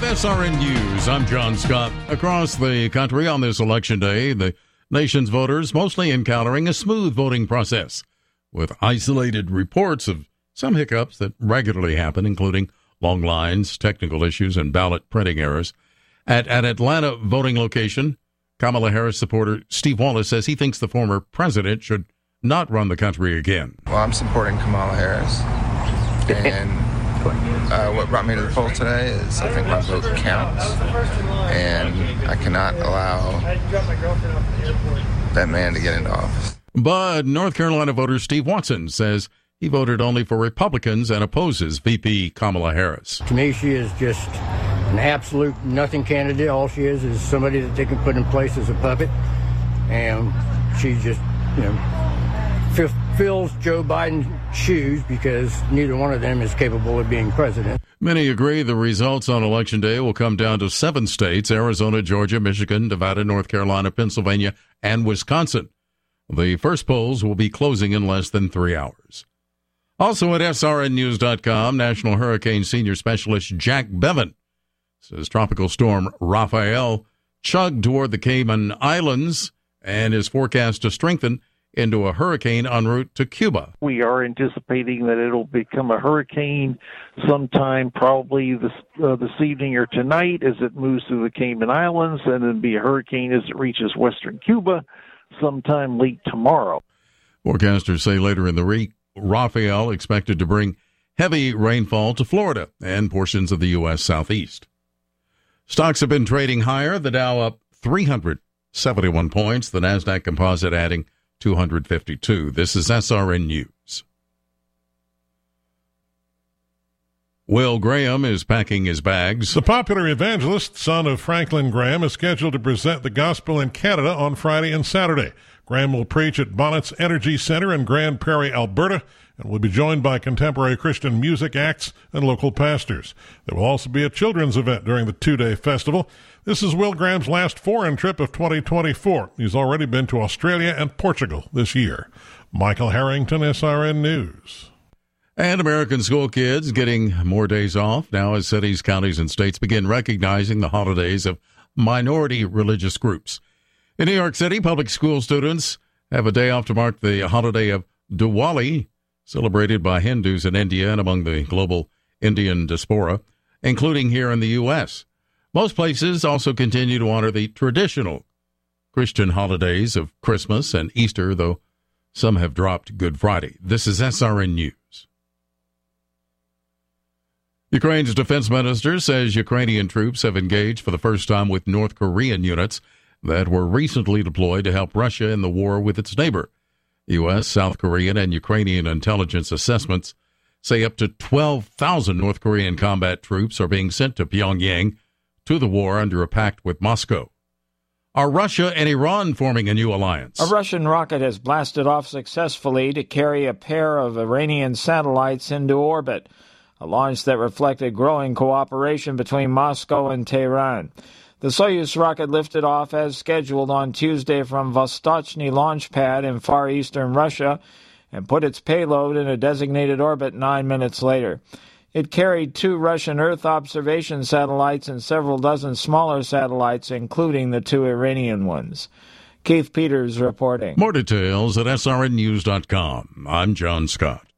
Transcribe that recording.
SRN News, I'm John Scott. Across the country on this election day, the nation's voters mostly encountering a smooth voting process, with isolated reports of some hiccups that regularly happen, including long lines, technical issues, and ballot printing errors. At an Atlanta voting location, Kamala Harris supporter Steve Wallace says he thinks the former president should not run the country again. Well, I'm supporting Kamala Harris, and what brought me to the poll today is I think my vote counts, and I cannot allow that man to get into office. But North Carolina voter Steve Watson says he voted only for Republicans and opposes VP Kamala Harris. To me, she is just an absolute nothing candidate. All she is somebody that they can put in place as a puppet, and she just, fills Joe Biden's shoes because neither one of them is capable of being president. Many agree the results on Election Day will come down to 7 states: Arizona, Georgia, Michigan, Nevada, North Carolina, Pennsylvania, and Wisconsin. The first polls will be closing in less than 3 hours. Also at SRNnews.com, National Hurricane Senior Specialist Jack Bevan says Tropical Storm Rafael chugged toward the Cayman Islands and is forecast to strengthen into a hurricane en route to Cuba. We are anticipating that it'll become a hurricane sometime probably this evening or tonight as it moves through the Cayman Islands, and then be a hurricane as it reaches western Cuba sometime late tomorrow. Forecasters say later in the week, Rafael expected to bring heavy rainfall to Florida and portions of the U.S. Southeast. Stocks have been trading higher. The Dow up 371 points. The NASDAQ Composite adding 252. This is SRN News. Will Graham is packing his bags. The popular evangelist, son of Franklin Graham, is scheduled to present the gospel in Canada on Friday and Saturday. Graham will preach at Bonnet's Energy Center in Grand Prairie, Alberta, and will be joined by contemporary Christian music acts and local pastors. There will also be a children's event during the 2-day festival. This is Will Graham's last foreign trip of 2024. He's already been to Australia and Portugal this year. Michael Harrington, SRN News. And American school kids getting more days off now as cities, counties, and states begin recognizing the holidays of minority religious groups. In New York City, public school students have a day off to mark the holiday of Diwali, celebrated by Hindus in India and among the global Indian diaspora, including here in the U.S. Most places also continue to honor the traditional Christian holidays of Christmas and Easter, though some have dropped Good Friday. This is SRN News. Ukraine's defense minister says Ukrainian troops have engaged for the first time with North Korean units that were recently deployed to help Russia in the war with its neighbor. U.S., South Korean, and Ukrainian intelligence assessments say up to 12,000 North Korean combat troops are being sent to Pyongyang to the war under a pact with Moscow. Are Russia and Iran forming a new alliance? A Russian rocket has blasted off successfully to carry a pair of Iranian satellites into orbit, a launch that reflected growing cooperation between Moscow and Tehran. The Soyuz rocket lifted off as scheduled on Tuesday from Vostochny launch pad in far eastern Russia and put its payload in a designated orbit 9 minutes later. It carried 2 Russian Earth observation satellites and several dozen smaller satellites, including the 2 Iranian ones. Keith Peters reporting. More details at srnnews.com. I'm John Scott.